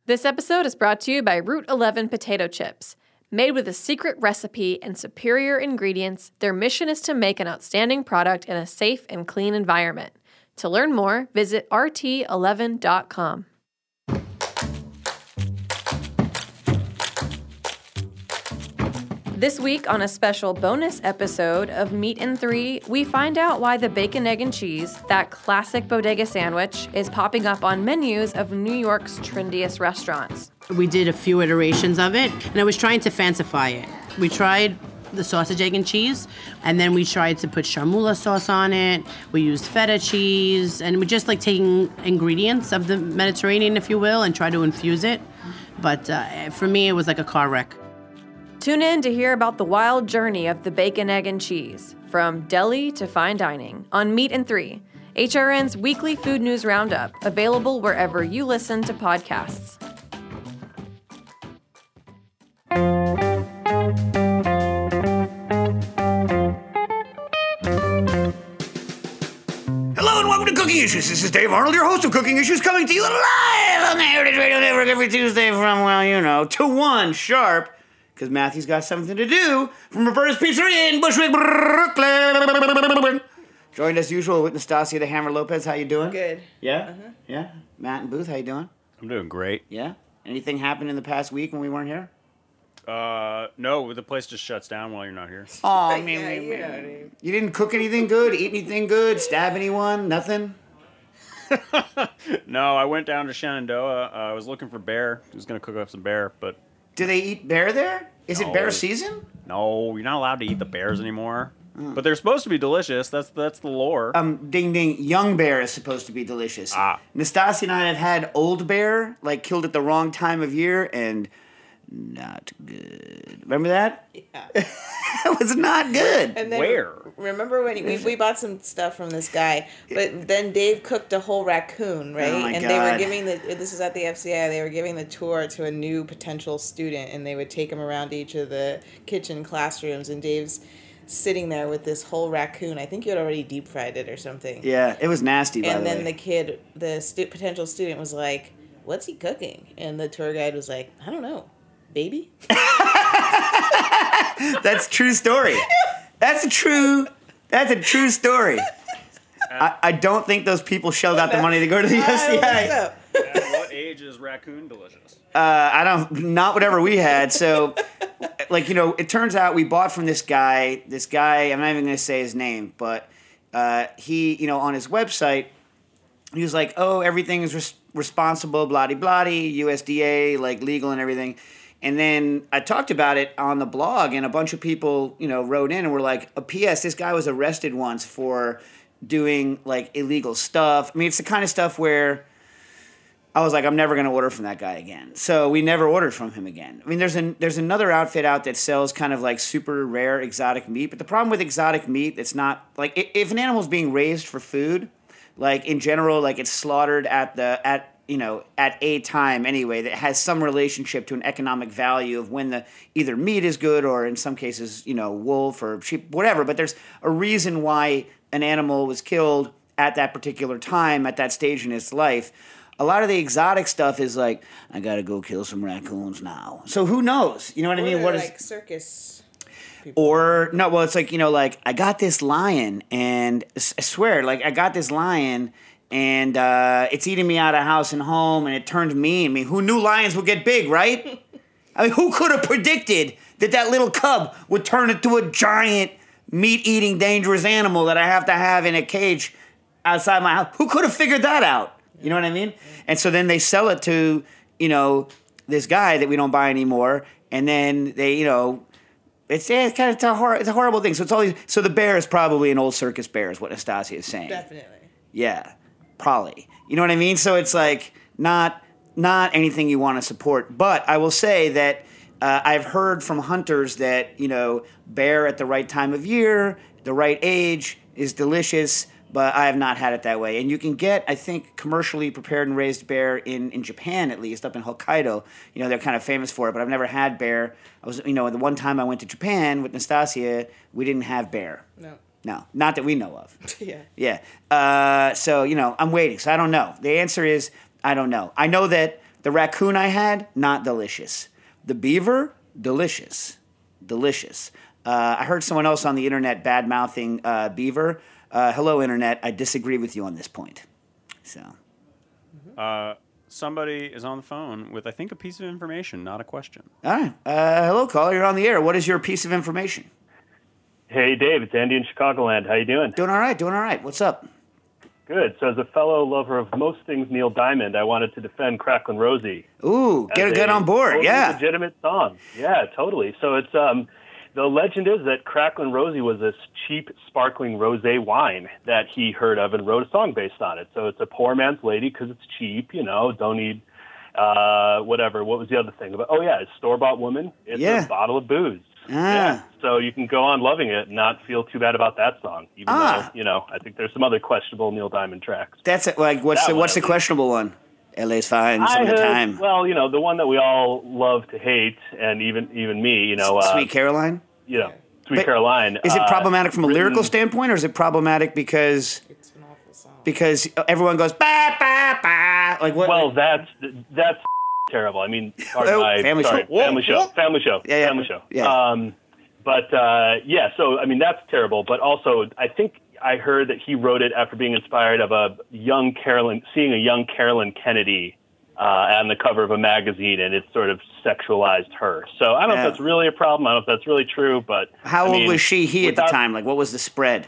This episode is brought to you by Route 11 potato chips. Made with a secret recipe and superior ingredients, their mission is to make an outstanding product in a safe and clean environment. To learn more, visit rt11.com. This week on a special bonus episode of Meat and Three, we find out why the bacon, egg, and cheese, that classic bodega sandwich, is popping up on menus of New York's trendiest restaurants. We did a few iterations of it, and I was trying to fancify it. We tried the sausage, egg, and cheese, and then we tried to put chermoula sauce on it. We used feta cheese, and we just like taking ingredients of the Mediterranean, if you will, and try to infuse it. But for me, it was like a car wreck. Tune in to hear about the wild journey of the bacon, egg, and cheese, from deli to fine dining, on Meat and Three, HRN's weekly food news roundup, available wherever you listen to podcasts. Hello and welcome to Cooking Issues. This is Dave Arnold, your host of Cooking Issues, coming to you live on the Heritage Radio Network every Tuesday from, 2 1 sharp. Because Matthew's got something to do from Roberta's Pizzeria in Bushwick, Brooklyn. Joined as usual with Nastasia the Hammer Lopez. How you doing? Good. Yeah? Uh-huh. Yeah? Matt and Booth, how you doing? I'm doing great. Yeah? Anything happened in the past week when we weren't here? No, the place just shuts down while you're not here. Oh, Yeah, man. you know what I mean. You didn't cook anything good? Eat anything good? Stab anyone? Nothing? No, I went down to Shenandoah. I was looking for bear. I was going to cook up some bear, but... Do they eat bear there? Is it No. bear season? No, you're not allowed to eat the bears anymore. But they're supposed to be delicious. That's the lore. Ding ding, young bear is supposed to be delicious. Ah. Nastasia and I have had old bear, like killed at the wrong time of year, and not good. Remember that? Yeah. It was not good. And then Where? Remember when we bought some stuff from this guy, but then Dave cooked a whole raccoon, right? Oh my and they were God. giving this was at the FCI. They were giving the tour to a new potential student, and they would take him around each of the kitchen classrooms. And Dave's sitting there with this whole raccoon. I think you had already deep fried it or something. Yeah, it was nasty, by And the then way. the kid, potential student, was like, "What's he cooking?" And the tour guide was like, "I don't know, baby." That's a true story. That's a true story. I don't think those people shelled out the money to go to the I don't think FCI. so. At what age is raccoon delicious? Not whatever we had. So, it turns out we bought from this guy, I'm not even going to say his name, but he, on his website, he was like, oh, everything is responsible, blah-de-blah-de, USDA, like legal and everything. And then I talked about it on the blog, and a bunch of people, wrote in and were like, P.S., this guy was arrested once for doing, like, illegal stuff. I mean, it's the kind of stuff where I was like, I'm never going to order from that guy again. So we never ordered from him again. I mean, there's another outfit out that sells kind of like super rare exotic meat. But the problem with exotic meat, it's not like if an animal's being raised for food, like in general, like it's slaughtered at a time anyway that has some relationship to an economic value of when the either meat is good or in some cases, wolf or sheep, whatever. But there's a reason why an animal was killed at that particular time, at that stage in its life. A lot of the exotic stuff is like, I gotta go kill some raccoons now. So who knows? You know what I mean? Or What like is? circus. Or no? Well, it's like like I got this lion, and I swear, like I got this lion, and it's eating me out of house and home, and it turned mean. I mean, who knew lions would get big, right? I mean, who could have predicted that little cub would turn into a giant, meat-eating, dangerous animal that I have to have in a cage outside my house? Who could have figured that out? You know what I mean? And so then they sell it to, this guy that we don't buy anymore, and then they, it's a horrible thing. So it's all so the bear is probably an old circus bear, is what Nastasia is saying. Definitely. Yeah, probably. You know what I mean? So it's like not anything you want to support. But I will say that I've heard from hunters that bear at the right time of year, the right age is delicious. But I have not had it that way. And you can get, I think, commercially prepared and raised bear in Japan, at least, up in Hokkaido. They're kind of famous for it, but I've never had bear. I was, the one time I went to Japan with Nastasia, we didn't have bear. No, not that we know of. Yeah. Yeah. So, I'm waiting. So I don't know. The answer is, I don't know. I know that The raccoon I had, not delicious. The beaver, delicious. Delicious. I heard someone else on the internet bad-mouthing beaver. Hello, internet. I disagree with you on this point. So, Somebody is on the phone with, I think, a piece of information, not a question. all right. Hello, caller. You're on the air. What is your piece of information? Hey, Dave, it's Andy in Chicagoland. How you doing? Doing all right. Doing all right. What's up? Good. So as a fellow lover of most things Neil Diamond, I wanted to defend Cracklin' Rosie. Ooh, get on board. Totally Yeah. legitimate song. Yeah, totally. So it's the legend is that Cracklin' Rosie was this cheap, sparkling rosé wine that he heard of and wrote a song based on it. So it's a poor man's lady because it's cheap, don't need whatever. What was the other thing? Oh, yeah, it's store-bought woman. It's a bottle of booze. Yeah. So you can go on loving it and not feel too bad about that song, even though, I think there's some other questionable Neil Diamond tracks. That's it. Like, what's the questionable one? LA's fine some of the time. Well, the one that we all love to hate, and even me, Sweet Caroline? Sweet Caroline. Is it problematic from a lyrical standpoint, or is it problematic because It's an awful song. because everyone goes ba ba ba? Like what? Well, that's terrible. I mean, pardon my Family sorry, show. family show, family show, Yeah. family show. Yeah. So I mean that's terrible. But also, I think I heard that he wrote it after being inspired of seeing a young Carolyn Kennedy on the cover of a magazine, and it sort of sexualized her. So I don't know if that's really a problem. I don't know if that's really true. But How old was she? At the time? Like, what was the spread?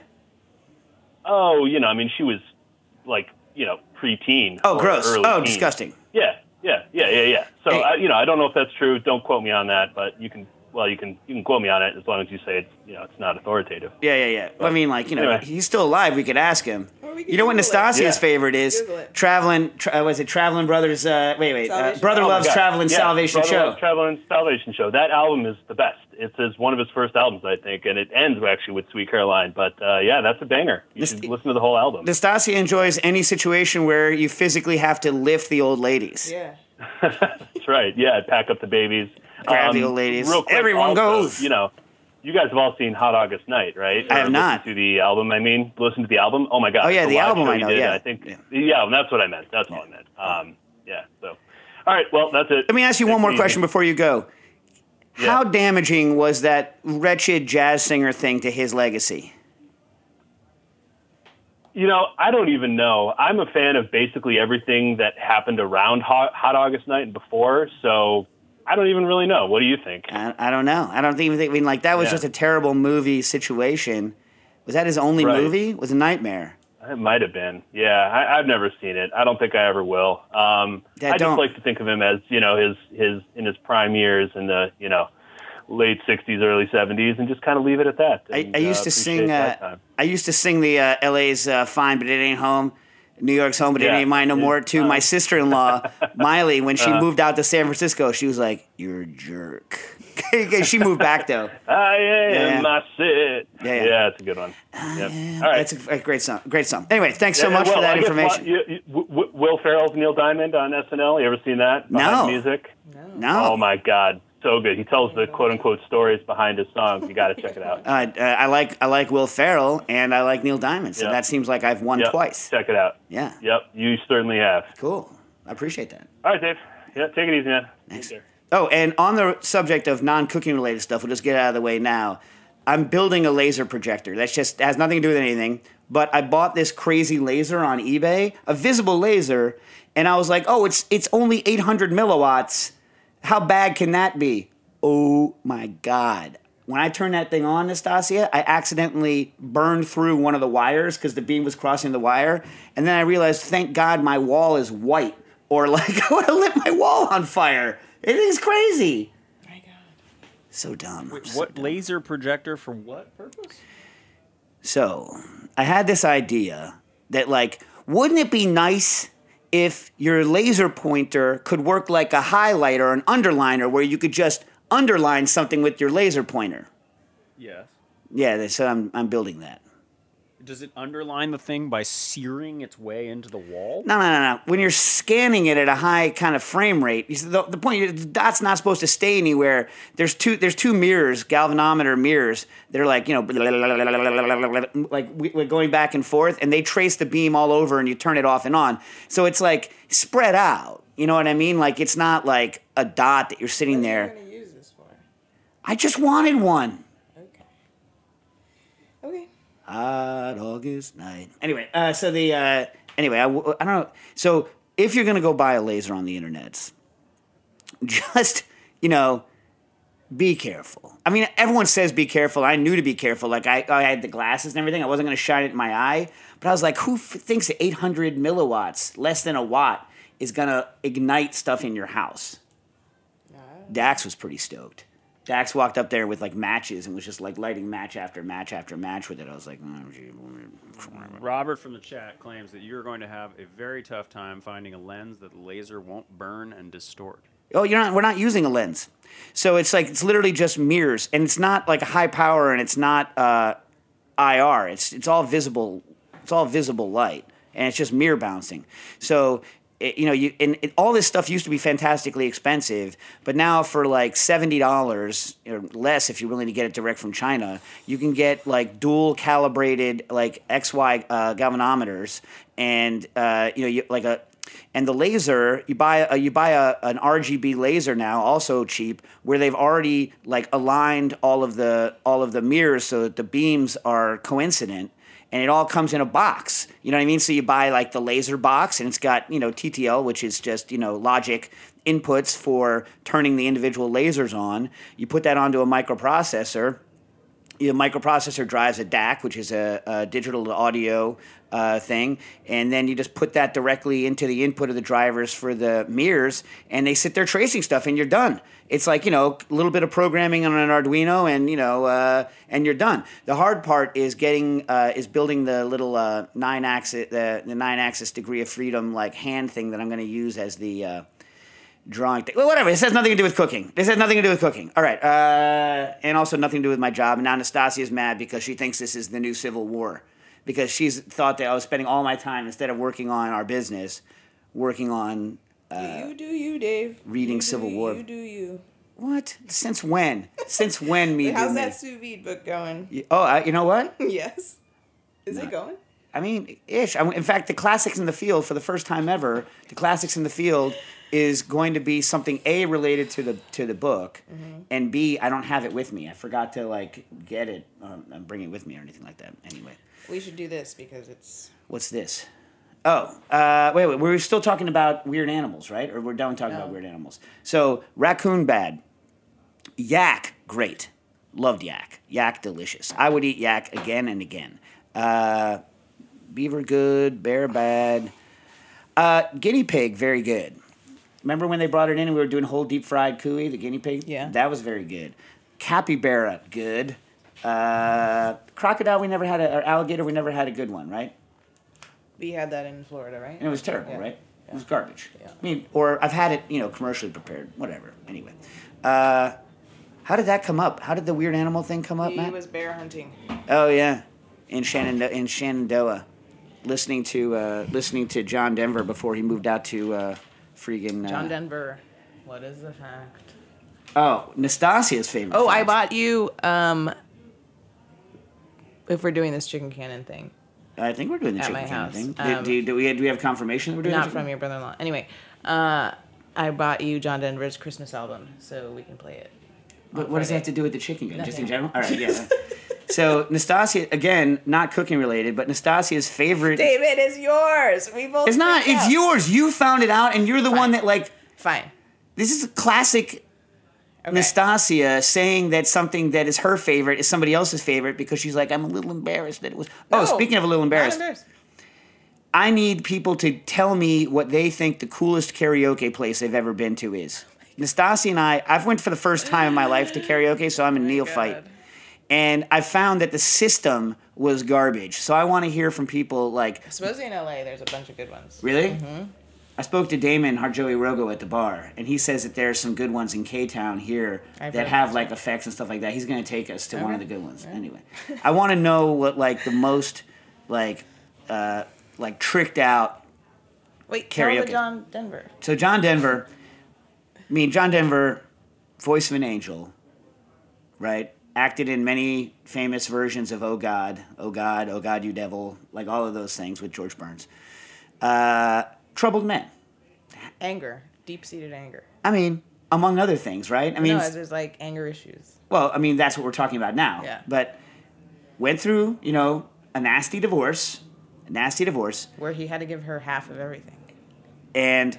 Oh, she was like preteen. Oh, gross. Early Oh, teen. disgusting. Yeah. So Hey. I don't know if that's true. Don't quote me on that, but you can quote me on it as long as you say it's it's not authoritative. Yeah. Well, I mean, Anyway. he's still alive. We could ask him. Or we could You know what Google it. Nastasia's Yeah. favorite is? Google it. Traveling Brothers? Salvation Brother Show. Loves God. Traveling Yeah, Salvation Brother Show. Loves Traveling Salvation Show. That album is the best. It's one of his first albums, I think, and it ends actually with Sweet Caroline. But that's a banger. You should listen to the whole album. Nastasia enjoys any situation where you physically have to lift the old ladies. Yeah. That's right. Yeah, pack up the babies. Grab the old ladies. Real quick, Everyone also, goes. You guys have all seen Hot August Night, right? I have Or not. listened to the album. Listen to the album. Oh my God! Oh, yeah, the live album show I you know, did, yeah. I think. Yeah, that's what I meant. That's all I meant. So, all right. Well, that's it. Let me ask you one more Easy. question before you go. Yeah. How damaging was that wretched jazz singer thing to his legacy? I don't even know. I'm a fan of basically everything that happened around Hot August Night and before, so I don't even really know. What do you think? I don't know. I don't even think. I mean, like that was Yeah. just a terrible movie situation. Was that his only Right. movie? It was a nightmare. It might have been. Yeah, I've never seen it. I don't think I ever will. I don't- just like to think of him as his in his prime years in the late '60s, early '70s, and just kind of leave it at that. I and, used to appreciate sing. that time. I used to sing the LA's "Fine, but it ain't home." New York's home, but it Yeah. ain't mine no more. To my sister-in-law, Miley, when she Uh-huh. moved out to San Francisco, she was like, "You're a jerk." She moved back though. I am Yeah. my sit. Yeah. Yeah, it's a good one. Yep. All right. That's a great song. Great song. Anyway, thanks so much well, for that I guess, information. Will Ferrell's Neil Diamond on SNL. You ever seen that? Behind No. the music. No. Oh my God, so good. He tells the quote unquote stories behind his songs. You got to check it out. I like Will Ferrell and I like Neil Diamond, so Yeah. that seems like I've won Yep, twice. Check it out. Yeah, Yep, you certainly have. cool. I appreciate that. All right, Dave. Yeah, take it easy, man. Thanks. Take care. Oh, and on the subject of non-cooking related stuff, we'll just get out of the way now. I'm building a laser projector. That's just has nothing to do with anything. But I bought this crazy laser on eBay, a visible laser, and I was like, oh, it's only 800 milliwatts. How bad can that be? Oh my God. When I turned that thing on, Nastasia, I accidentally burned through one of the wires because the beam was crossing the wire. And then I realized, thank God my wall is white. Or like I would have lit my wall on fire. It is crazy. My God. So dumb. So What dumb. laser projector for what purpose? So I had this idea that, like, wouldn't it be nice if your laser pointer could work like a highlighter or an underliner where you could just underline something with your laser pointer? Yes. Yeah, so I'm building that. Does it underline the thing by searing its way into the wall? No. When you're scanning it at a high kind of frame rate, the point, the dot's not supposed to stay anywhere. There's two mirrors, galvanometer mirrors. They're like, like we're going back and forth, and they trace the beam all over, and you turn it off and on. So it's like spread out. You know what I mean? Like it's not like a dot that you're sitting there. What are you going to use this for? I just wanted one. Okay. Hot August night. Anyway, I don't know. So if you're gonna go buy a laser on the internet, just be careful. I mean, everyone says be careful. I knew to be careful. Like I had the glasses and everything. I wasn't gonna shine it in my eye, but I was like, who thinks that 800 milliwatts, less than a watt, is gonna ignite stuff in your house? Dax was pretty stoked. Dax walked up there with like matches and was just like lighting match after match after match with it. I was like, oh, gee. Robert from the chat claims that you're going to have a very tough time finding a lens that the laser won't burn and distort. Oh, we're not using a lens. So it's literally just mirrors, and it's not like a high power, and it's not IR. It's all visible. It's all visible light, and it's just mirror bouncing. So all this stuff used to be fantastically expensive, but now for like $70 or less, if you're willing to get it direct from China, you can get like dual calibrated like XY galvanometers, and and the laser you buy an RGB laser now, also cheap, where they've already like aligned all of the mirrors so that the beams are coincident. And it all comes in a box. You know what I mean? So you buy like the laser box, and it's got, TTL, which is just, logic inputs for turning the individual lasers on. You put that onto a microprocessor. The microprocessor drives a DAC, which is a digital to audio thing, and then you just put that directly into the input of the drivers for the mirrors, and they sit there tracing stuff, and you're done. It's like, a little bit of programming on an Arduino, and you're done. The hard part is building the little 9-axis, the 9-axis degree of freedom like hand thing that I'm going to use as the drawing thing. Well, whatever. This has nothing to do with cooking. All right. And also nothing to do with my job. And now Nastasia's mad because she thinks this is the new Civil War. Because she's thought that I was spending all my time, instead of working on our business, working on... you do you, Dave. Reading Civil War. You do you. What? Since when? Since when me? How's that sous vide book going? Oh, you know what? Yes. Is it going? I mean, ish. In fact, the Classics in the Field, for the first time ever, the Classics in the Field is going to be something A, related to the book, and B, I don't have it with me. I forgot to get it, bring it with me or anything like that. Anyway, we should do this because it's. What's this? Oh, wait. We're still talking about weird animals, right? Or we're done talking about weird animals. So, raccoon bad. Yak, great. Loved yak. Yak, delicious. I would eat yak again and again. Beaver, good. Bear, bad. Guinea pig, very good. Remember when they brought it in and we were doing whole deep fried cuy, the guinea pig? Yeah. That was very good. Capybara, good. Crocodile, we never had or alligator, we never had a good one, right? We had that in Florida, right? And it was terrible, right? It was garbage. Yeah. I mean, or I've had it, commercially prepared, whatever. Anyway. How did that come up? How did the weird animal thing come up, Matt? He was bear hunting. Oh, yeah. In Shenandoah. Listening to John Denver before he moved out to freaking... John Denver. What is the fact? Oh, Nastasia's favorite Oh, fact. I bought you, if we're doing this chicken cannon thing. I think we're doing the At chicken my cannon house. thing. Do we have confirmation that we're doing Not the from your brother-in-law. Anyway, I bought you John Denver's Christmas album, so we can play it. But what does that have to do with the chicken gun? Just in Nothing. general? All right, yeah. So, Nastasia, again, not cooking related, but Nastasia's favorite... David, it's yours. We both. It's not. freaked It's out. yours. You found it out, and you're the one that, Fine. This is a classic Nastasia saying that something that is her favorite is somebody else's favorite because she's like, I'm a little embarrassed that it was... No, Oh, speaking of a little Not embarrassed, embarrassed. I need people to tell me what they think the coolest karaoke place they've ever been to is. Nastasia and I've went for the first time in my life to karaoke, so I'm a neophyte. God. And I found that the system was garbage. So I want to hear from people like... Supposedly in LA, there's a bunch of good ones. Really? Mm-hmm. I spoke to Damon Harjoey Rogo at the bar, and he says that there's some good ones in K-Town here I've that heard have that. effects and stuff like that. He's going to take us to one of the good ones. Anyway, I want to know what the most like tricked out. Wait, tell the Karaoke. John Denver. So John Denver, voice of an angel, right? Acted in many famous versions of Oh God, Oh God, Oh God, You Devil, like all of those things with George Burns. Troubled man. Anger. Deep-seated anger. I mean, among other things, right? I mean, No, there's like anger issues. well, I mean, that's what we're talking about now. Yeah. But went through, a nasty divorce, Where he had to give her half of everything. and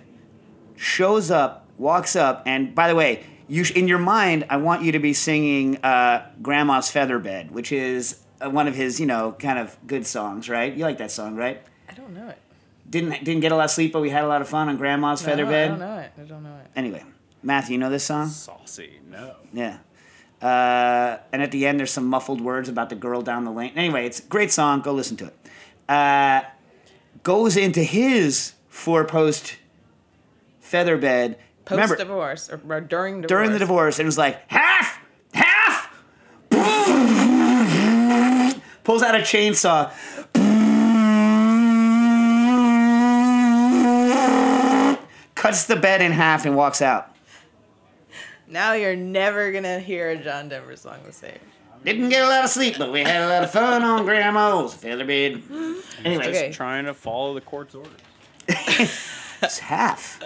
walks up, and by the way, in your mind, I want you to be singing Grandma's Featherbed, which is one of his, kind of good songs, right? You like that song, right? I don't know it. Didn't get a lot of sleep, but we had a lot of fun on Grandma's Featherbed. I don't know it. Anyway, Matthew, you know this song? Saucy, no. Yeah. And at the end, there's some muffled words about the girl down the lane. Anyway, it's a great song. Go listen to it. Goes into his 4-post featherbed. Remember, Post-divorce or during divorce. during the divorce, and it was like, half! Pulls out a chainsaw. Cuts the bed in half and walks out. Now you're never going to hear a John Denver song the same. Didn't get a lot of sleep, but we had a lot of fun on Grandma's featherbed. Anyways, Okay. Trying to follow the court's orders. it's half.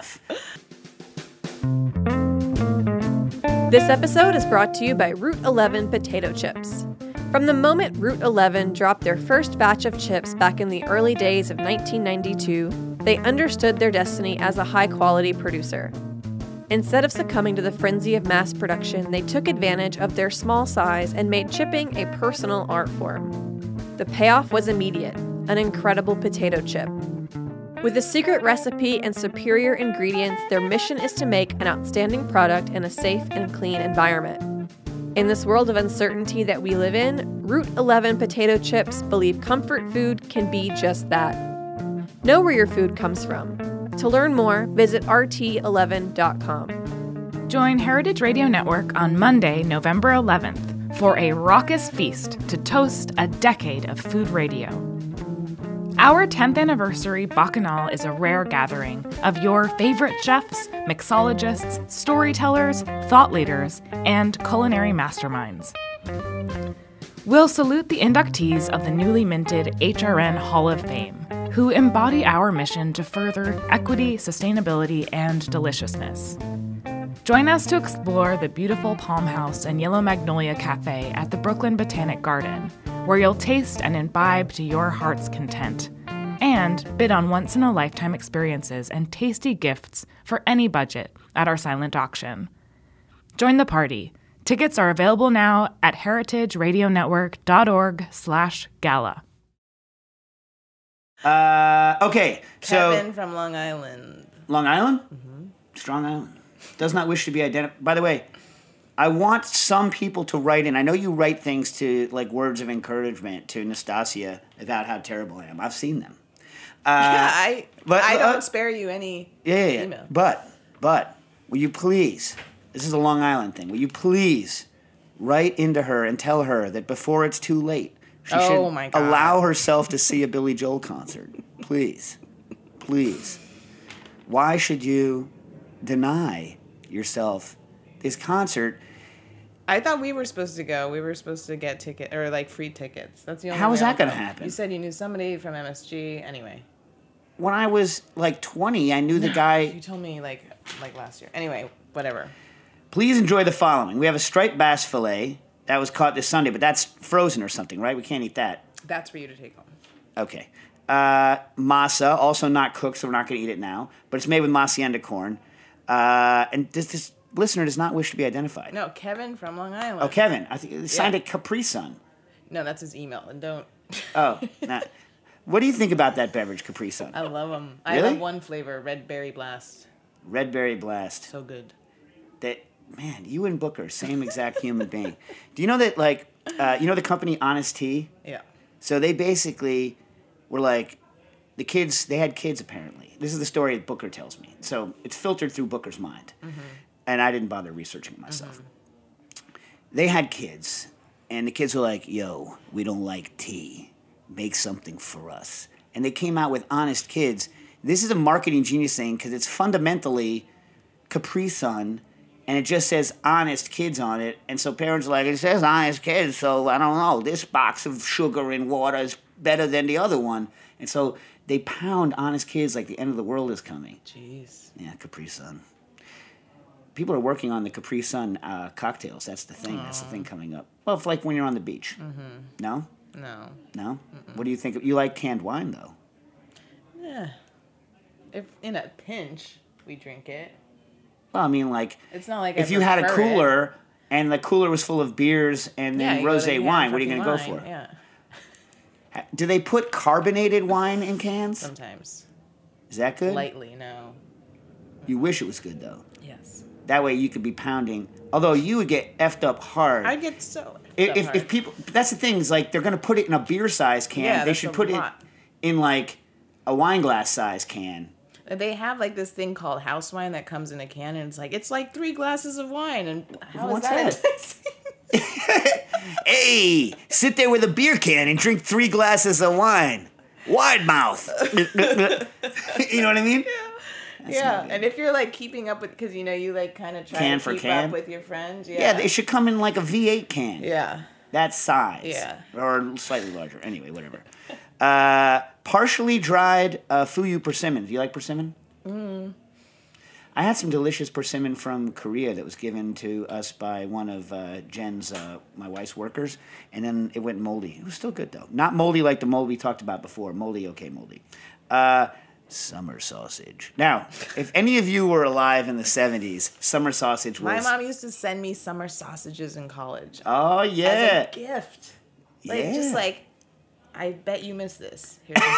This episode is brought to you by Route 11 potato chips. From the moment Route 11 dropped their first batch of chips back in the early days of 1992, they understood their destiny as a high-quality producer. Instead of succumbing to the frenzy of mass production, they took advantage of their small size and made chipping a personal art form. The payoff was immediate, an incredible potato chip. With a secret recipe and superior ingredients, their mission is to make an outstanding product in a safe and clean environment. In this world of uncertainty that we live in, Route 11 potato chips believe comfort food can be just that. Know where your food comes from. To learn more, visit rt11.com. Join Heritage Radio Network on Monday, November 11th for a raucous feast to toast a decade of food radio. Our 10th anniversary Bacchanal is a rare gathering of your favorite chefs, mixologists, storytellers, thought leaders, and culinary masterminds. We'll salute the inductees of the newly minted HRN Hall of Fame, who embody our mission to further equity, sustainability, and deliciousness. Join us to explore the beautiful Palm House and Yellow Magnolia Cafe at the Brooklyn Botanic Garden, where you'll taste and imbibe to your heart's content, and bid on once-in-a-lifetime experiences and tasty gifts for any budget at our silent auction. Join the party. Tickets are available now at heritageradionetwork.org/gala. Okay, so Kevin from Long Island. Long Island? Strong Island. Does not wish to be identified. By the way, I want some people to write in. I know you write things to, like, words of encouragement to Nastasia about how terrible I am. I've seen them. I but- don't spare you any Yeah. email. But, will you please, this is a Long Island thing, will you please write into her and tell her that before it's too late, she Oh should my God. allow herself to see a Billy Joel concert. Please. Why should you deny yourself this concert? I thought we were supposed to go. We were supposed to get ticket or like free tickets. That's the only. How way is that I'll gonna go. happen? You said you knew somebody from MSG. Anyway, When I was like 20, I knew the you guy. told me like last year. Anyway, whatever. Please enjoy the following. We have a striped bass fillet that was caught this Sunday, but that's frozen or something, right? We can't eat that. That's for you to take home. Okay. Masa, also not cooked, so we're not going to eat it now. But it's made with Hacienda corn. And this listener does not wish to be identified. No, Kevin from Long Island. Oh, Kevin. I think he signed Yeah. it Capri Sun. No, that's his email. And don't. Oh, nah. What do you think about that beverage, Capri Sun? I love them. I Really? have one flavor, Red Berry Blast. Red Berry Blast. So good. That, man, you and Booker, same exact human being. Do you know that, like, the company Honest Tea? Yeah. So they basically were like, the kids, they had kids apparently. This is the story that Booker tells me. So it's filtered through Booker's mind. And I didn't bother researching it myself. They had kids, and the kids were like, yo, we don't like tea. make something for us. And they came out with Honest Kids. This is a marketing genius thing because it's fundamentally Capri Sun, and it just says Honest Kids on it. And so parents are like, it says Honest Kids, so I don't know, this box of sugar and water is better than the other one. And so they pound Honest Kids like the end of the world is coming. Jeez. Yeah, Capri Sun. People are working on the Capri Sun cocktails. That's the thing. That's the thing coming up. Well, it's like when you're on the beach. No? No. No? What do you think? You like canned wine, though. Yeah. If in a pinch we drink it. Well, I mean, like, It's not like if I you had a prefer it. cooler and the cooler was full of beers and Yeah, then you go rosé to- wine, what are you fucking going to go wine, for? Yeah. Do they put carbonated wine in cans? Sometimes. Is that good? Lightly, no. You wish it was good, though. Yes. That way you could be pounding. Although you would get effed up hard. I get so. If people, that's the thing, is like they're going to put it in a beer size can. Yeah, they that's should a put lot. it in like a wine glass size can. They have like this thing called house wine that comes in a can, and it's like 3 glasses of wine. And how is What's that? Hey, sit there with a beer can and drink 3 glasses of wine. Wide mouth. You know what I mean? Yeah, and if you're like keeping up with, because you like kind of try Can to for keep can? up with your friends. Yeah, they should come in like a V8 can. Yeah. That size. Yeah. Or slightly larger. Anyway, whatever. Partially dried Fuyu persimmon. Do you like persimmon? I had some delicious persimmon from Korea that was given to us by one of Jen's, my wife's workers, and then it went moldy. It was still good, though. Not moldy like the mold we talked about before. Moldy, okay, moldy. Summer sausage. Now, if any of you were alive in the 70s, summer sausage was... My mom used to send me summer sausages in college. Oh, yeah. As a gift. Like, Yeah. just like, I bet you miss this. Here's some-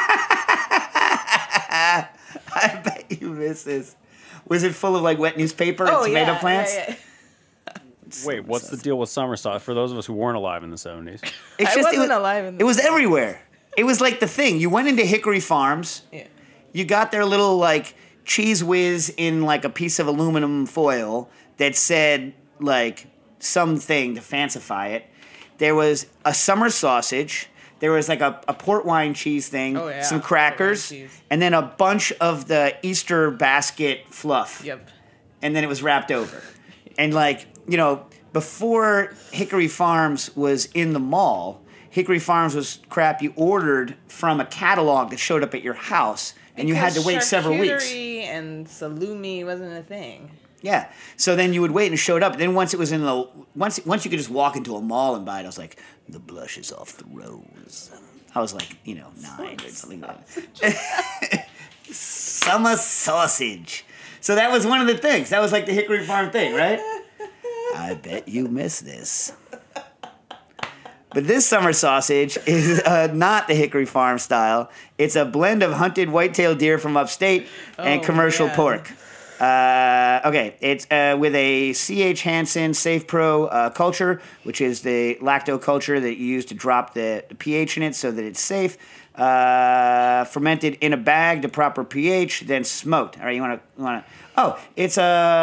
I bet you miss this. Was it full of like wet newspaper and tomato plants? Yeah. Wait, what's the deal with summer sauce for those of us who weren't alive in the 70s? It's I wasn't it was, alive in the It was everywhere. It was like the thing. You went into Hickory Farms. Yeah. You got their little like cheese whiz in like a piece of aluminum foil that said like something to fancify it. There was a summer sausage. There was like a port wine cheese thing, Oh, yeah. some Port wine crackers, cheese. and then a bunch of the Easter basket fluff. Yep. And then it was wrapped over. And like, before Hickory Farms was in the mall, Hickory Farms was crap you ordered from a catalog that showed up at your house, and you had to wait several weeks. Charcuterie and salumi wasn't a thing. Yeah. So then you would wait and it showed up. Then once it was in the once you could just walk into a mall and buy it, I was like, the blush is off the rose. I was like, 9 or something like that. Summer sausage. So that was one of the things. That was like the Hickory Farm thing, right? I bet you miss this. But this summer sausage is not the Hickory Farm style. It's a blend of hunted white-tailed deer from upstate and commercial man. pork. Okay, it's with a C.H. Hansen Safe Pro culture, which is the lacto culture that you use to drop the pH in it so that it's safe. Fermented in a bag to proper pH, then smoked. All right, you want to? Oh, it's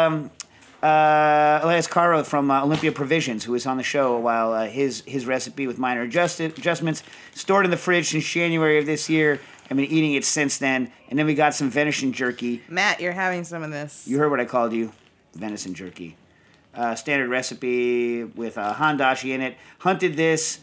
Elias Caro from Olympia Provisions, who was on the show while his recipe with minor adjustments, stored in the fridge since January of this year. I've been eating it since then. And then we got some venison jerky. Matt, you're having some of this. You heard what I called you, venison jerky. Standard recipe with handashi in it. Hunted this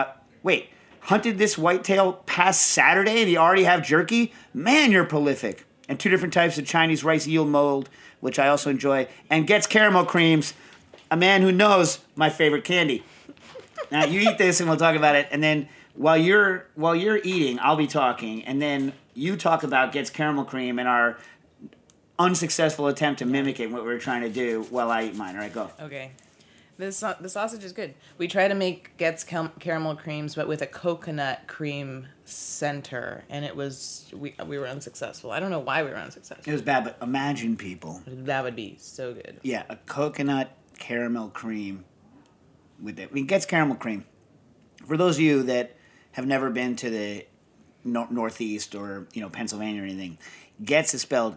whitetail past Saturday and you already have jerky? Man, you're prolific. And 2 different types of Chinese rice eel mold, which I also enjoy. And Getz caramel creams, a man who knows my favorite candy. Now, you eat this and we'll talk about it. And then while you're eating, I'll be talking. And then you talk about Getz caramel cream and our unsuccessful attempt to mimic it, what we were trying to do while I eat mine. All right, go. Okay. The sausage is good. We try to make Getz caramel creams, but with a coconut cream center, and it was we were unsuccessful. I don't know why we were unsuccessful. It was bad, but imagine people. That would be so good. Yeah, a coconut caramel cream with it. I mean, Getz caramel cream. For those of you that have never been to the Northeast or Pennsylvania or anything, Getz is spelled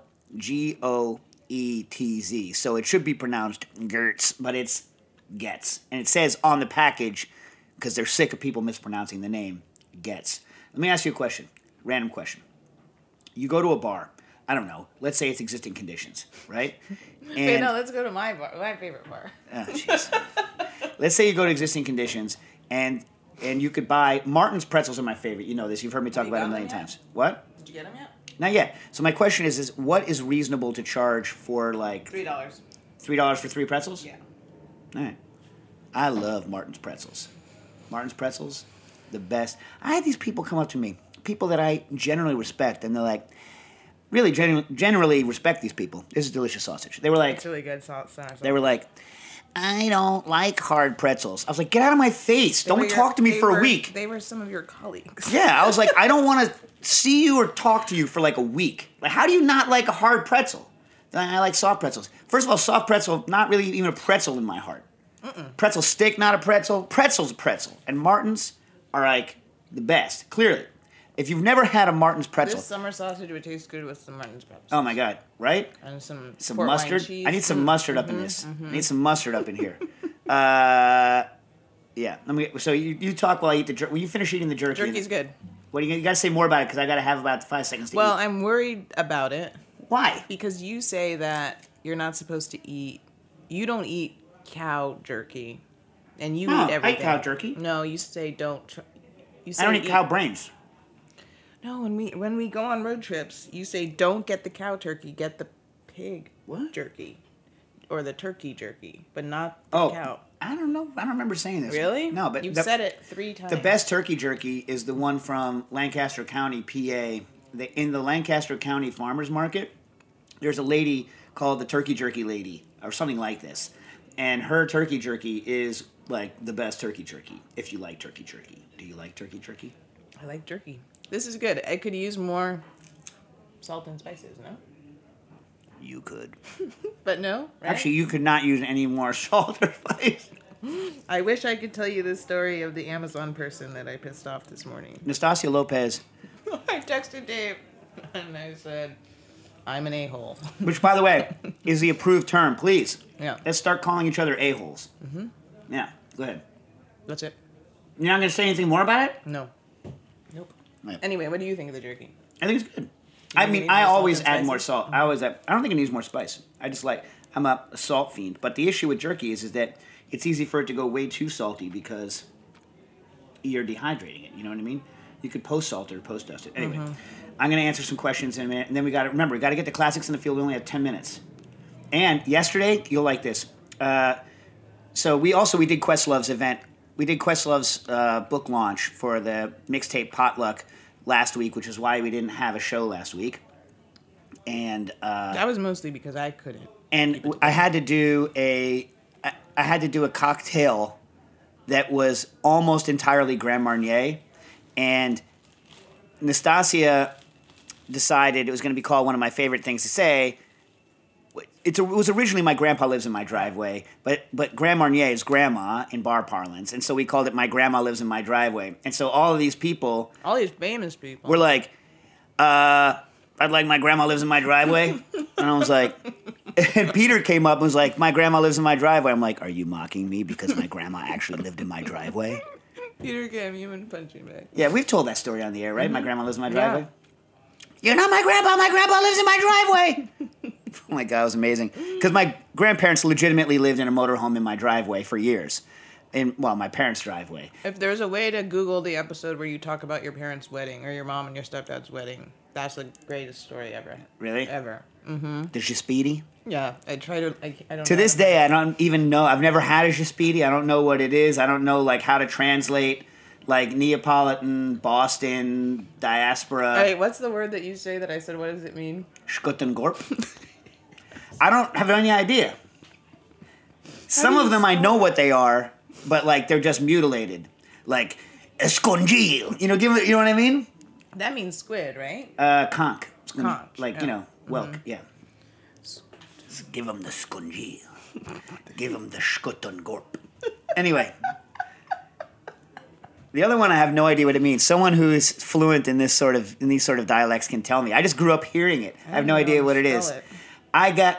Goetz. So it should be pronounced Gertz, but it's Getz. And it says on the package, because they're sick of people mispronouncing the name, gets. Let me ask you a question. Random question. You go to a bar. I don't know. Let's say it's Existing Conditions, right? And, Wait, no, let's go to my bar, my favorite bar. Oh, jeez. Let's say you go to Existing Conditions, and you could buy Martin's pretzels are my favorite. You know this. You've heard me talk about it a million times. What? Did you get them yet? Not yet. So my question is what is reasonable to charge for like $3. $3 for 3 pretzels? Yeah. All right. I love Martin's pretzels. Martin's pretzels, the best. I had these people come up to me, people that I generally respect, and they're like, really generally respect these people. This is delicious sausage. They were like, It's really good sauce. they were like, I don't like hard pretzels. I was like, get out of my face. Don't talk to me for a week. They were some of your colleagues. Yeah, I was like, I don't want to see you or talk to you for like a week. Like, how do you not like a hard pretzel? I like soft pretzels. First of all, soft pretzel, not really even a pretzel in my heart. Pretzel stick, not a pretzel. Pretzel's a pretzel. And Martin's are like the best, clearly. If you've never had a Martin's pretzel. This summer sausage would taste good with some Martin's pretzels. Oh my God, right? And some Some mustard. I need some mustard up in this. I need some mustard up in here. Yeah. So you talk while I eat the jerky. Will you finish eating the jerky? Jerky's good. What do you got to say more about it? Because I got to have about 5 seconds to eat. Well, I'm worried about it Why? because you say that you're not supposed to eat. You don't eat cow jerky, and you No, eat I everything. eat cow jerky. No, you say don't. You say I don't eat cow brains. No, when we go on road trips, you say don't get the cow turkey, get the pig jerky, or the turkey jerky, but not the cow. I don't know. I don't remember saying this. Really? No, but you've said it 3 times. The best turkey jerky is the one from Lancaster County, PA. In the Lancaster County Farmers Market, there's a lady called the Turkey Jerky Lady, or something like this. And her turkey jerky is like the best turkey jerky, if you like turkey jerky. Do you like turkey jerky? I like jerky. This is good. I could use more salt and spices, no? You could. But no, right? Actually, you could not use any more salt or spice. I wish I could tell you the story of the Amazon person that I pissed off this morning. Nastasia Lopez, I texted Dave, and I said, I'm an a-hole. which, by the way, is the approved term. Please, Yeah. let's start calling each other a-holes. Mm-hmm. Yeah, go ahead. That's it. You're not going to say anything more about it? No. Nope. Right. Anyway, what do you think of the jerky? I think it's good. You I think it mean, needs I more salt always and add more spices? salt. I don't think it needs more spice. I just like, I'm a salt fiend. But the issue with jerky is that it's easy for it to go way too salty because you're dehydrating it. You know what I mean? You could post-salt it or post-dust it. Anyway, I'm going to answer some questions in a minute. And then we got to get the classics in the field. We only have 10 minutes. And yesterday, you'll like this. So we did Questlove's event. We did Questlove's book launch for the mixtape Potluck last week, which is why we didn't have a show last week. And That was mostly because I couldn't. and I had to do a cocktail that was almost entirely Grand Marnier, and Nastasia decided it was going to be called one of my favorite things to say. It was originally My Grandpa Lives in My Driveway, but Grand Marnier is grandma in bar parlance, and so we called it My Grandma Lives in My Driveway. And so all of these people All these famous people. were like, I'd like My Grandma Lives in My Driveway. And I was like, and Peter came up and was like, My grandma lives in my driveway. I'm like, are you mocking me because my grandma actually lived in my driveway? Peter came, you and punching bag. Yeah, we've told that story on the air, right? My grandma lives in my driveway. You're not my grandpa lives in my driveway. Oh my God, it was amazing. Because my grandparents legitimately lived in a motorhome in my driveway for years. My parents' driveway. If there's a way to Google the episode where you talk about your parents' wedding or your mom and your stepdad's wedding, that's the greatest story ever. Really? Ever. The Giuspidi? Yeah, I try to. I don't. To know. this day, I don't even know. I've never had a Giuspidi. I don't know what it is. I don't know like how to translate like Neapolitan, Boston, diaspora. Hey, what's the word that you say that I said? What does it mean? Schkuttengorp. I don't have any idea. Some of them I know what they are, but like they're just mutilated. Like escongil. You know what I mean? That means squid, right? Conch. Conch, Like, yeah. whelk, yeah. Give him the scungil. Give him the Schkuttengorp. Anyway. The other one I have no idea what it means. Someone who is fluent in these sort of dialects can tell me. I just grew up hearing it. I have no idea what it is.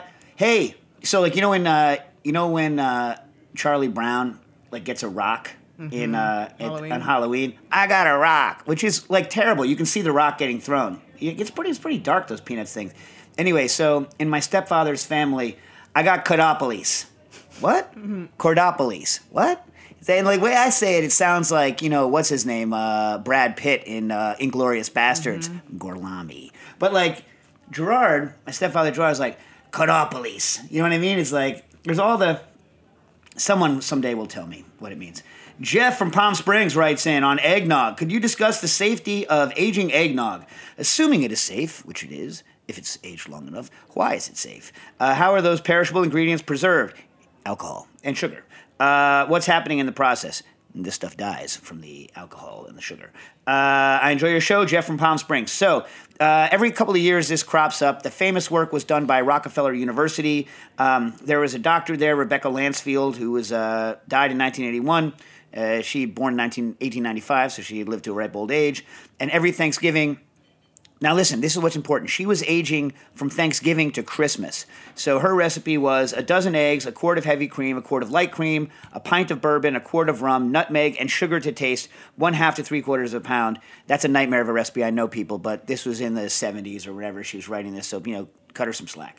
So like when Charlie Brown like gets a rock on Halloween. Halloween. I got a rock, which is like terrible. You can see the rock getting thrown. It's pretty dark, those Peanuts things. Anyway, so in my stepfather's family, I got Cordopolis. What? Cordopolis. What? And like the way I say it, it sounds like, what's his name? Brad Pitt in Inglourious Bastards. Gorlami. But like Gerard, my stepfather Gerard is like, Cordopolis. You know what I mean? It's like, there's all the... Someone someday will tell me what it means. Jeff from Palm Springs writes in on eggnog. Could you discuss the safety of aging eggnog? Assuming it is safe, which it is, if it's aged long enough, why is it safe? How are those perishable ingredients preserved? Alcohol and sugar. What's happening in the process? This stuff dies from the alcohol and the sugar. I enjoy your show, Jeff from Palm Springs. So every couple of years, this crops up. The famous work was done by Rockefeller University. There was a doctor there, Rebecca Lansfield, who was died in 1981. She born in 1895, so she lived to a ripe old age. And every Thanksgiving... Now listen, this is what's important. She was aging from Thanksgiving to Christmas. So her recipe was a dozen eggs, a quart of heavy cream, a quart of light cream, a pint of bourbon, a quart of rum, nutmeg, and sugar to taste, 1/2 to 3/4 pound. That's a nightmare of a recipe, I know, people, but this was in the 70s or whatever she was writing this, so, cut her some slack.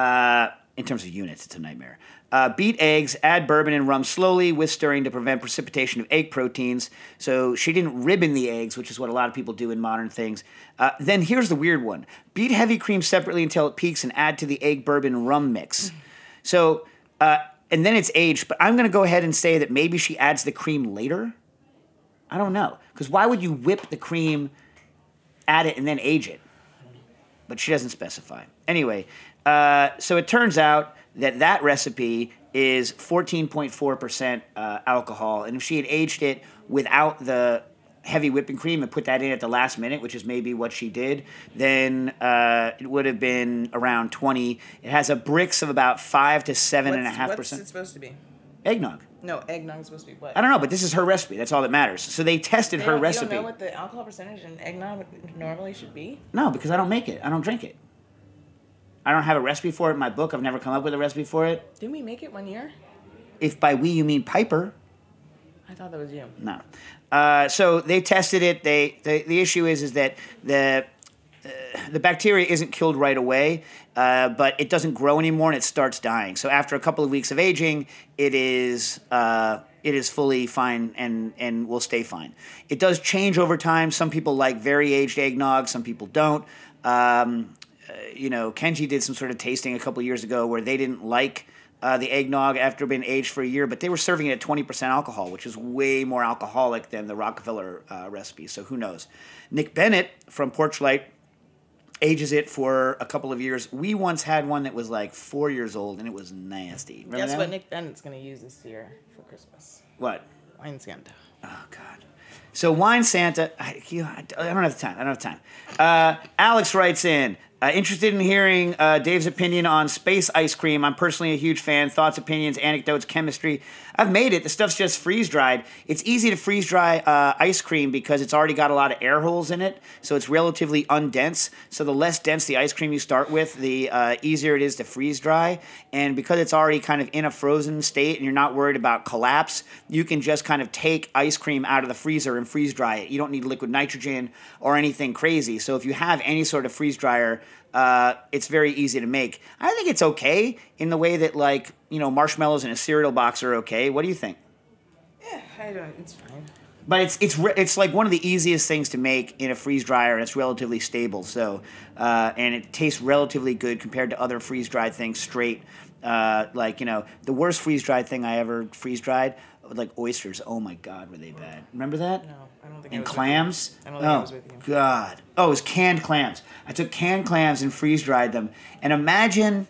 In terms of units, it's a nightmare. Beat eggs, add bourbon and rum slowly with stirring to prevent precipitation of egg proteins. So she didn't ribbon the eggs, which is what a lot of people do in modern things. Then here's the weird one. Beat heavy cream separately until it peaks and add to the egg bourbon rum mix. So, and then it's aged, but I'm going to go ahead and say that maybe she adds the cream later. I don't know. Because why would you whip the cream, add it, and then age it? But she doesn't specify. Anyway, so it turns out that recipe is 14.4% alcohol. And if she had aged it without the heavy whipping cream and put that in at the last minute, which is maybe what she did, then it would have been around 20. It has a Brix of about 5 to 7.5%. What's it supposed to be? Eggnog. No, eggnog is supposed to be what? I don't know, but this is her recipe. That's all that matters. So they tested her recipe. You don't know what the alcohol percentage in eggnog normally should be? No, because I don't make it. I don't drink it. I don't have a recipe for it in my book. I've never come up with a recipe for it. Didn't we make it one year? If by we you mean Piper. I thought that was you. No. So they tested it. The issue is that the bacteria isn't killed right away, but it doesn't grow anymore and it starts dying. So after a couple of weeks of aging, it is fully fine and will stay fine. It does change over time. Some people like very aged eggnog. Some people don't. Kenji did some sort of tasting a couple of years ago where they didn't like the eggnog after being aged for a year, but they were serving it at 20% alcohol, which is way more alcoholic than the Rockefeller recipe. So who knows? Nick Bennett from Porchlight ages it for a couple of years. We once had one that was like 4 years old, and it was nasty. Remember Guess that what one? Nick Bennett's going to use this year for Christmas? What? Wine Santa. Oh, God. So Wine Santa, I don't have time. Alex writes in, interested in hearing Dave's opinion on space ice cream. I'm personally a huge fan. Thoughts, opinions, anecdotes, chemistry. I've made it. The stuff's just freeze-dried. It's easy to freeze-dry ice cream because it's already got a lot of air holes in it, so it's relatively undense. So the less dense the ice cream you start with, the easier it is to freeze-dry. And because it's already kind of in a frozen state and you're not worried about collapse, you can just kind of take ice cream out of the freezer and freeze-dry it. You don't need liquid nitrogen or anything crazy. So if you have any sort of freeze-dryer, it's very easy to make. I think it's okay in the way that, like, marshmallows in a cereal box are okay. What do you think? Yeah, it's fine. But it's like one of the easiest things to make in a freeze dryer, and it's relatively stable. So, and it tastes relatively good compared to other freeze dried things straight. The worst freeze dried thing I ever freeze dried, like oysters. Oh my God, were they bad? Remember that? No, I don't think. And I was clams. With you. I don't think I was with you. God. Oh, it was canned clams. I took canned clams and freeze dried them. And imagine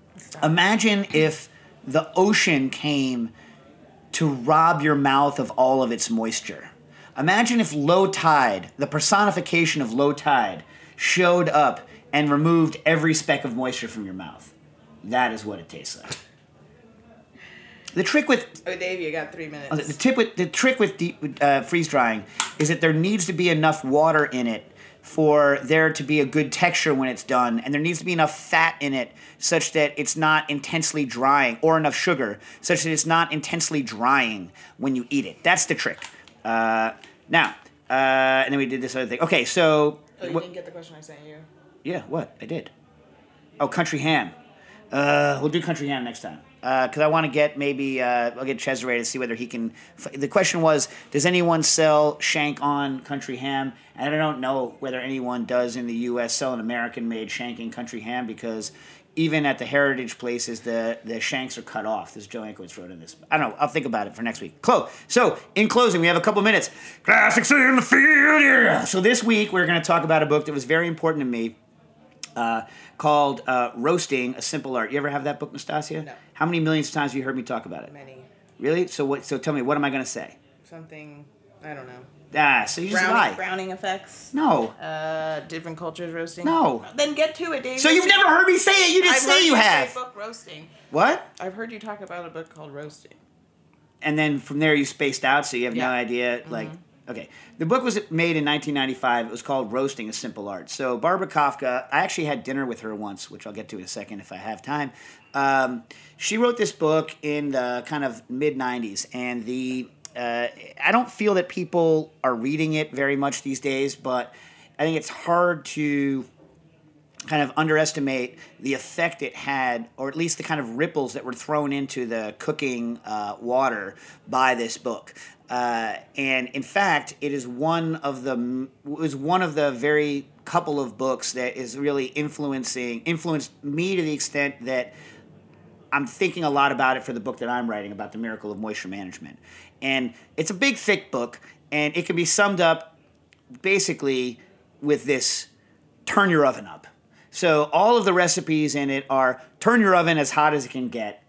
if the ocean came to rob your mouth of all of its moisture. Imagine if low tide, the personification of low tide, showed up and removed every speck of moisture from your mouth. That is what it tastes like. The trick with... Oh, Dave, you got 3 minutes. The trick with freeze drying is that there needs to be enough water in it for there to be a good texture when it's done, and there needs to be enough fat in it such that it's not intensely drying, or enough sugar such that it's not intensely drying when you eat it. That's the trick. And then we did this other thing. Okay, so... Oh, you didn't get the question I sent you? Yeah, what? I did. Oh, country ham. We'll do country ham next time. Because I want to get I'll get Cesare to see whether he can. The question was, does anyone sell shank on country ham? And I don't know whether anyone does in the U.S. sell an American-made shank and country ham, because even at the heritage places, the shanks are cut off. This Joe Anklewicz wrote in this. I don't know. I'll think about it for next week. So, in closing, we have a couple minutes. Classics in the field, yeah. So this week, we're going to talk about a book that was very important to me. Called Roasting, A Simple Art. You ever have that book, Nastasia? No. How many millions of times have you heard me talk about it? Many. Really? So tell me, what am I going to say? Something, I don't know. So you just lie. Browning effects. No. Different cultures roasting. No. Then get to it, David. So you've never heard me say it. You just say you have. I've heard you say book Roasting. What? I've heard you talk about a book called Roasting. And then from there you spaced out, so you have no idea. Like, okay. The book was made in 1995. It was called Roasting, A Simple Art. So Barbara Kafka, I actually had dinner with her once, which I'll get to in a second if I have time. She wrote this book in the kind of mid-90s, and I don't feel that people are reading it very much these days, but I think it's hard to kind of underestimate the effect it had, or at least the kind of ripples that were thrown into the cooking water by this book. And in fact, it was one of the very couple of books that is really influenced me to the extent that I'm thinking a lot about it for the book that I'm writing about the miracle of moisture management. And it's a big, thick book, and it can be summed up basically with this: turn your oven up. So all of the recipes in it are turn your oven as hot as it can get,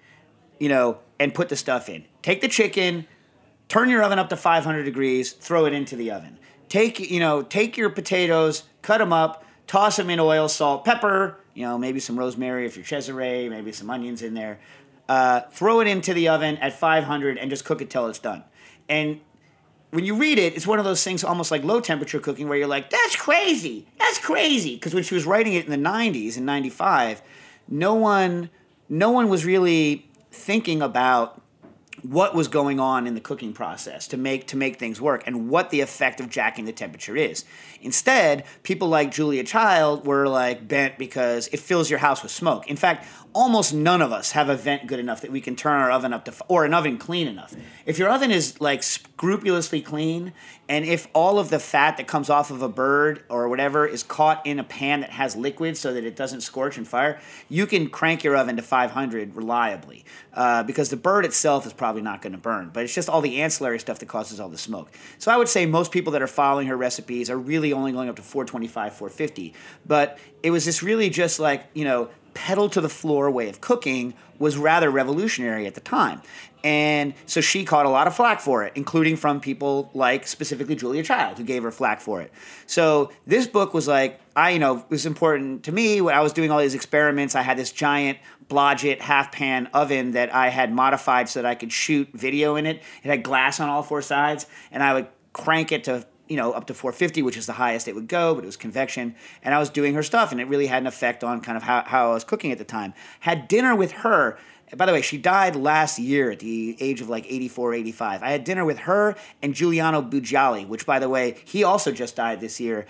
and put the stuff in. Take the chicken, turn your oven up to 500 degrees, throw it into the oven. Take your potatoes, cut them up, toss them in oil, salt, pepper, maybe some rosemary if you're Cesare, maybe some onions in there. Throw it into the oven at 500 and just cook it till it's done. And when you read it, it's one of those things almost like low temperature cooking where you're like, that's crazy. Because when she was writing it in the 90s, in 95, no one was really thinking about what was going on in the cooking process to make things work and what the effect of jacking the temperature is. Instead, people like Julia Child were like bent because it fills your house with smoke. In fact, almost none of us have a vent good enough that we can turn our oven up to, or an oven clean enough. If your oven is like scrupulously clean, and if all of the fat that comes off of a bird or whatever is caught in a pan that has liquid so that it doesn't scorch and fire, you can crank your oven to 500 reliably, because the bird itself is probably not going to burn, but it's just all the ancillary stuff that causes all the smoke. So I would say most people that are following her recipes are really only going up to 425, 450, but it was this really just like, pedal to the floor way of cooking was rather revolutionary at the time. And so she caught a lot of flack for it, including from people like specifically Julia Child, who gave her flack for it. So this book was like, it was important to me when I was doing all these experiments. I had this giant Blodgett half-pan oven that I had modified so that I could shoot video in it. It had glass on all four sides, and I would crank it to up to 450, which is the highest it would go, but it was convection. And I was doing her stuff, and it really had an effect on kind of how I was cooking at the time. Had dinner with her. By the way, she died last year at the age of like 84, 85. I had dinner with her and Giuliano Bugiali, which, by the way, he also just died this year.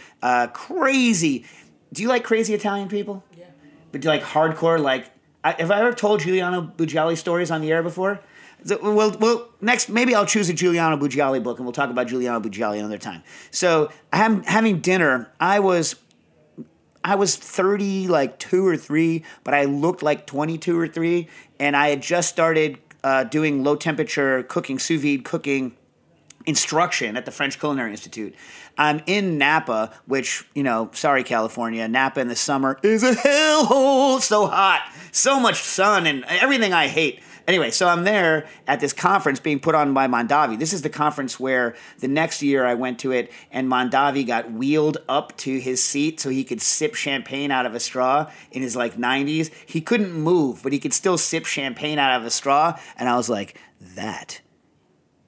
Crazy. Do you like crazy Italian people? Yeah. But do you like hardcore? Have I ever told Giuliano Bugiali stories on the air before? Well, next, maybe I'll choose a Giuliano Bugiali book, and we'll talk about Giuliano Bugiali another time. So, having dinner, I was 30, like 2 or 3, but I looked like 22 or 3, and I had just started doing low temperature cooking, sous vide cooking instruction at the French Culinary Institute. I'm in Napa, which, sorry, California, Napa in the summer is a hellhole, so hot, so much sun, and everything I hate. Anyway, so I'm there at this conference being put on by Mondavi. This is the conference where the next year I went to it, and Mondavi got wheeled up to his seat so he could sip champagne out of a straw in his 90s. He couldn't move, but he could still sip champagne out of a straw. And I was like, that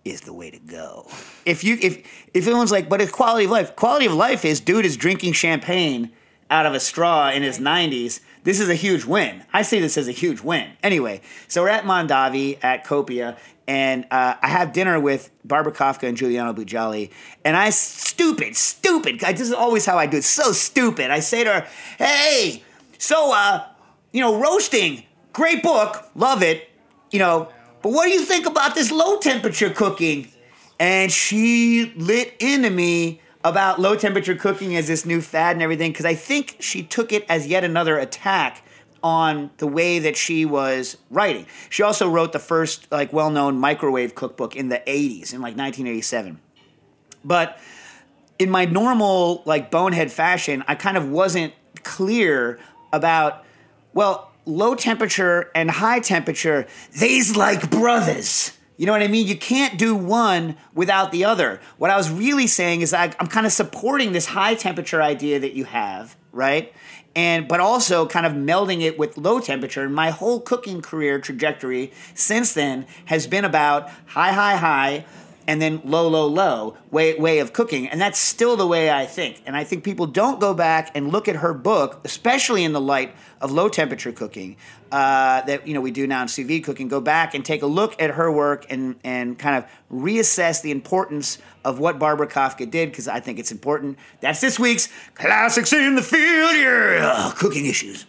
is the way to go. If anyone's like, but it's quality of life. Quality of life is dude is drinking champagne out of a straw in his 90s. This is a huge win. I see this as a huge win. Anyway, so we're at Mondavi at Copia, and I have dinner with Barbara Kafka and Giuliano Bujalli, and stupid. This is always how I do it. So stupid. I say to her, hey, so, roasting, great book, love it, but what do you think about this low temperature cooking? And she lit into me about low temperature cooking as this new fad and everything, because I think she took it as yet another attack on the way that she was writing. She also wrote the first well-known microwave cookbook in the 80s, in 1987. But in my normal bonehead fashion, I kind of wasn't clear about, low temperature and high temperature, they's like brothers. You know what I mean? You can't do one without the other. What I was really saying is I'm kind of supporting this high temperature idea that you have, right? But also kind of melding it with low temperature. And my whole cooking career trajectory since then has been about high, and then low way of cooking. And that's still the way I think. And I think people don't go back and look at her book, especially in the light of low temperature cooking that we do now in sous vide cooking. Go back and take a look at her work and kind of reassess the importance of what Barbara Kafka did, because I think it's important. That's this week's Classics in the Field, yeah, Cooking Issues.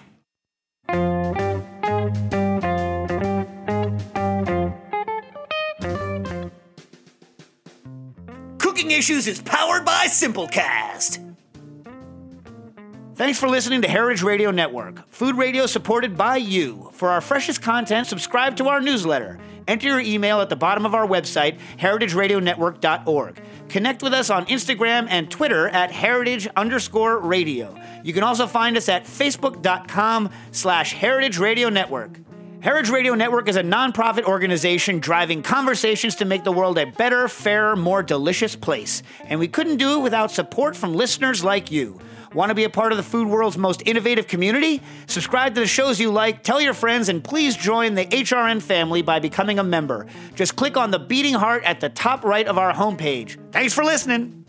Cooking Issues is powered by Simplecast. Thanks for listening to Heritage Radio Network, food radio supported by you. For our freshest content, subscribe to our newsletter. Enter your email at the bottom of our website, heritageradionetwork.org. Connect with us on Instagram and Twitter at heritage_radio. You can also find us at facebook.com/Heritage Radio Network. Heritage Radio Network is a nonprofit organization driving conversations to make the world a better, fairer, more delicious place. And we couldn't do it without support from listeners like you. Want to be a part of the food world's most innovative community? Subscribe to the shows you like, tell your friends, and please join the HRN family by becoming a member. Just click on the beating heart at the top right of our homepage. Thanks for listening.